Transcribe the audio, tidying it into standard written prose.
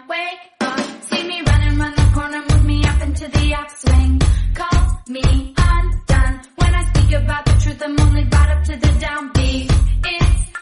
wake up. See me running round the corner, move me up into the upswing. Call me undone. When I speak about the truth, I'm only brought up to the downbeat. It's